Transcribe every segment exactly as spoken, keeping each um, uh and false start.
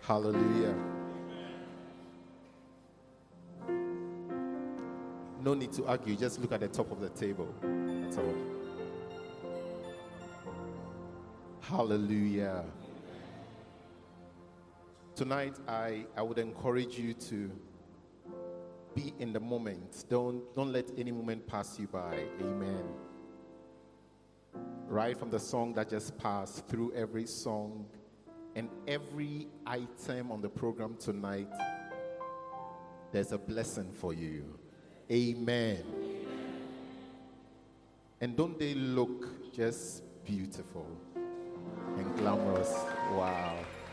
Hallelujah. No need to argue, just look at the top of the table. That's all. Hallelujah. Tonight, I, I would encourage you to be in the moment. Don't, don't let any moment pass you by. Amen. Right from the song that just passed, through every song and every item on the program tonight, there's a blessing for you. Amen. Amen. And don't they look just beautiful and glamorous? Wow.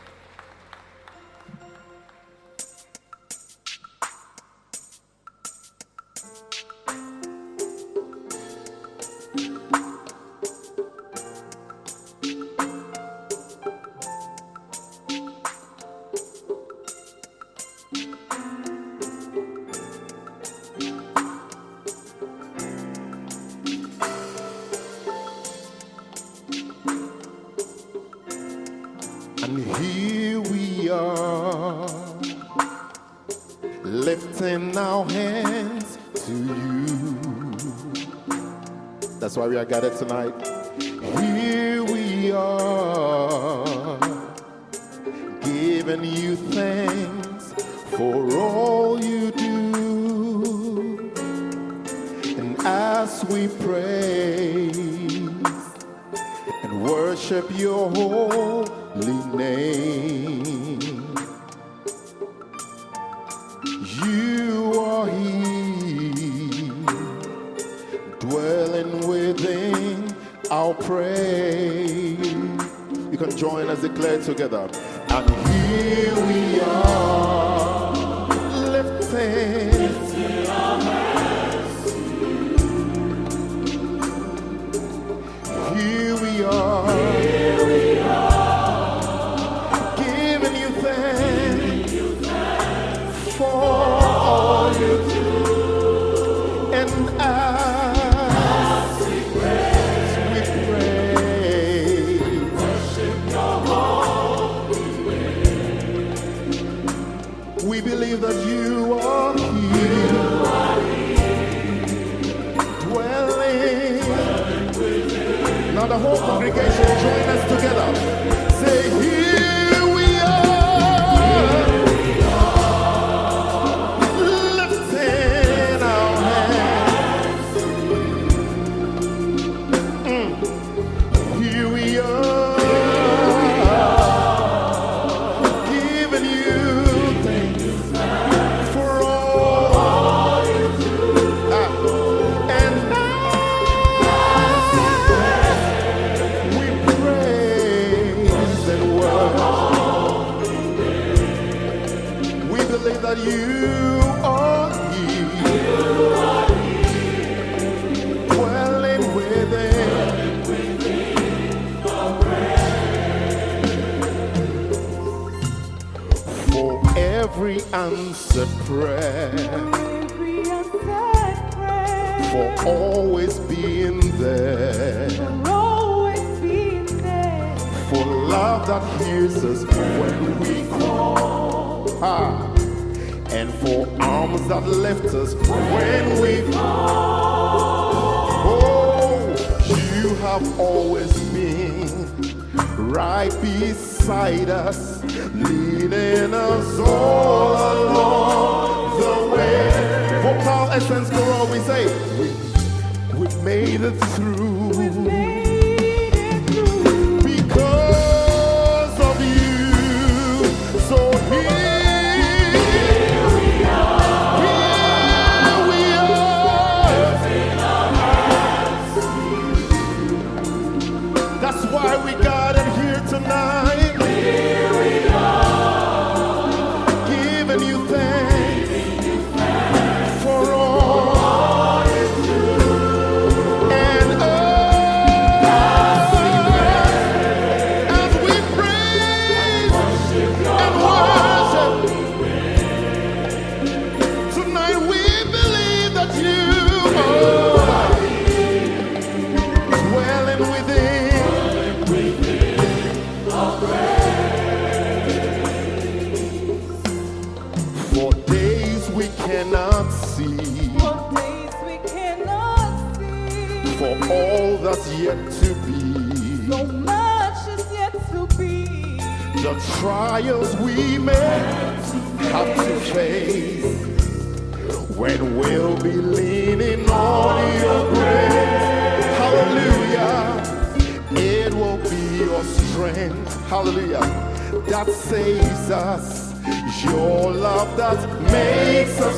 And here we are, lifting our hands to you. That's why we are gathered tonight. Here we are, giving you thanks for all you do. And as we praise and worship your holy name, you are here, dwelling within our praise. You can join us, declare together. And here we are, lifting, lifting our hands to you. Here we are. Here we are. For all you do, and as we praise, we praise, worship your holy name. We believe that you are here, you are here, dwelling, dwelling within. Now the whole congregation join us together. Say, here we are. Here that you are here, you are here, dwelling within, dwelling within our praise. For every answered prayer, every answered prayer, for always being there, for always being there, for love that hears us when we call. Ah. And for arms that lift us when we fall. Oh, you have always been right beside us, leading us all along the way. Vocal essence go, we say, we, we made it through. We made it through. Because of you. So here. Why we gathered here tonight. Here we are, giving you thanks, giving you thanks for all you do. And oh, that's yet to be. So much is yet to be. The trials we may have to face, when we'll be leaning on your grace. Hallelujah. It will be your strength. Hallelujah. That saves us. Your love that makes us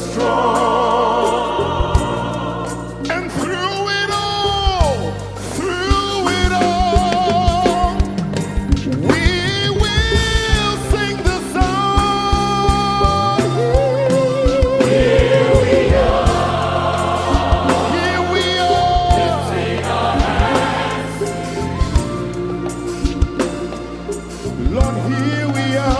strong. And through it all, through it all, we will sing the song. Here we are. Here we are. Lifting our hands. Lord, here we are.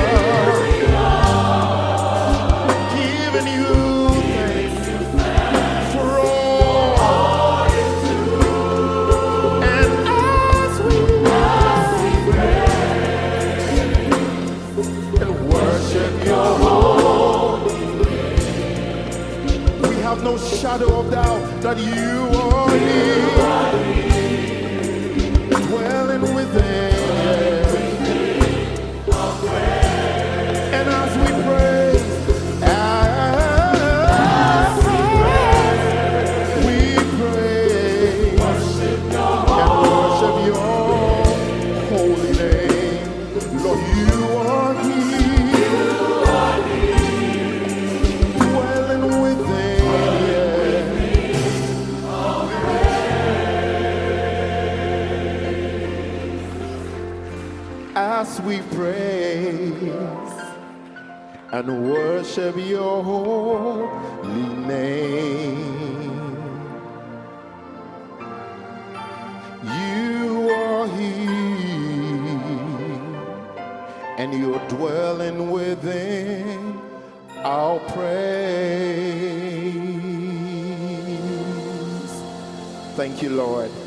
No shadow of doubt that you are here, dwelling within. And as we praise, as we praise, worship your and worship your holy name, Lord, you are here, dwelling within. As we praise and worship your holy name, you are here and you're dwelling within our praise. Thank you, Lord.